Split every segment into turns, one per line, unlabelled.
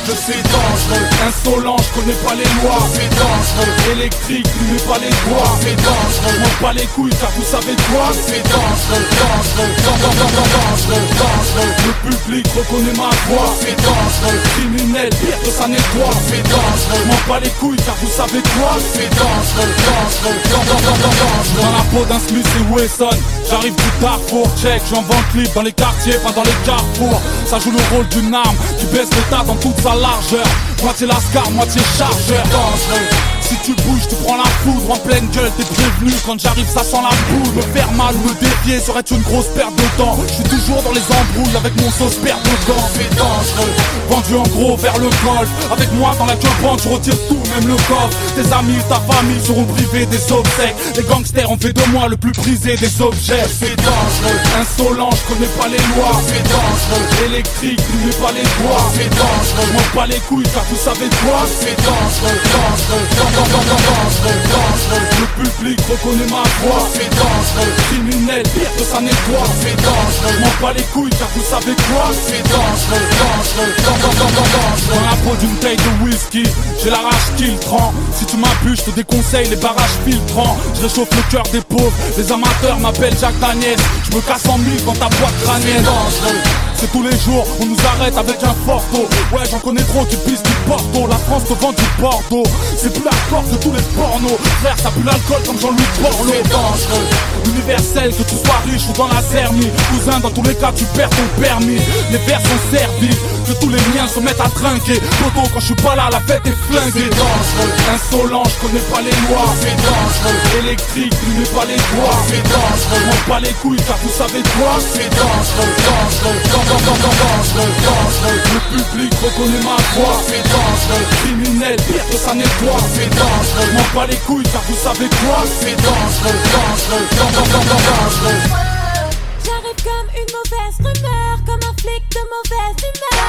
que c'est dangereux. Insolent, je connais pas les lois, c'est dangereux. Électrique, n'oublie pas les doigts, c'est dangereux. Monte pas les couilles car vous savez quoi, c'est dangereux, dangereux, dangereux, dangereux. Le public reconnaît ma voix, c'est dangereux. Criminel, pire que ça nettoie, c'est dangereux. Monte pas les couilles car vous savez quoi, c'est dangereux, dangereux, dangereux. Dans la peau d'un Smith et Wesson, j'arrive du Darfour, check, j'en vends clip dans les quartiers, pas dans les carrefours. Ça joue le rôle d'une arme qui baisse l'état dans toute sa largeur. Moitié lascar, moitié chargeur. Dangereux. Si tu bouges, tu prends la foudre en pleine gueule, t'es prévenu. Quand j'arrive, ça sent la poudre. Me faire mal ou me défier serait une grosse perte de temps. Je suis toujours dans les embrouilles avec mon sauce perte de gants. C'est dangereux. Vendu en gros vers le golf. Avec moi dans la queue bande, je retire tout, même le coffre. Tes amis, ta famille seront privés des obsèques. Les gangsters ont fait de moi le plus prisé des objets. C'est dangereux. Insolent, je connais pas les lois. C'est dangereux. Électrique, n'oublie pas les doigts. C'est dangereux. Monte pas les couilles car vous savez quoi. C'est dangereux, dangereux, dangereux, dangereux. Le public reconnaît ma voix, c'est dangereux. Criminel, pire que ça nettoie, c'est dangereux. Monte pas les couilles car vous savez quoi, c'est dangereux, dangereux, dangereux. Dans la peau d'une taille de whisky, j'ai la rage filtrant. Si tu m'abuses, je te déconseille les barrages filtrants. Je réchauffe le cœur des pauvres, les amateurs m'appellent Jacques Daniel. Je me casse en mille dans ta boîte crânienne. Dangereux. C'est tous les jours, on nous arrête avec un forto. Ouais, j'en connais trop, tu pisses du Porto. La France te vend du Bordeaux. C'est plus l'accord que tous les pornos. Frère, ça pue l'alcool comme Jean-Louis Borloo. C'est dangereux. Universel, que tu sois riche ou dans la zermie. Cousin, dans tous les cas, tu perds ton permis. Les verres sont servis, que tous les miens se mettent à trinquer. Poto, quand je suis pas là, la fête est flinguée. C'est dangereux. Insolent, je connais pas les lois. C'est dangereux. Électrique, n'oublie pas les doigts. C'est dangereux. Monte pas les couilles car vous savez quoi. C'est dangereux, dangereux, dangereux, dangereux. Le public reconnaît ma voix, c'est dangereux. Criminel, pire que ça nettoie, c'est dangereux. Monte pas les couilles car vous savez quoi, c'est dangereux, dangereux, dangereux.
J'arrive comme une mauvaise rumeur, comme un flic de mauvaise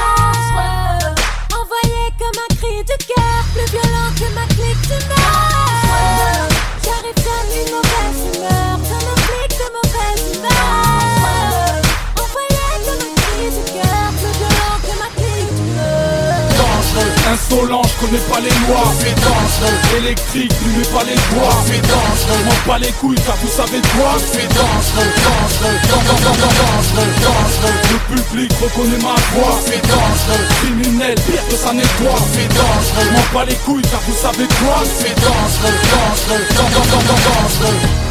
humeur. Envoyé comme un cri de cœur, plus violent que ma clique d'humeur. J'arrive comme une mauvaise humeur, comme un flic de mauvaise humeur. Envoyé comme un cri de cœur, plus violent que ma clique d'humeur.
Dangereux, insolent, je connais pas les lois, c'est dangereux. Électrique, n'oublie pas les doigts, c'est dangereux. Monte pas les couilles car vous savez quoi, c'est dangereux, dangereux, dangereux, dangereux. Le public reconnaît ma voix, c'est dangereux. Criminel, pire que ça nettoie, c'est dangereux. Monte pas les couilles car vous savez quoi, c'est dangereux, dangereux, dangereux.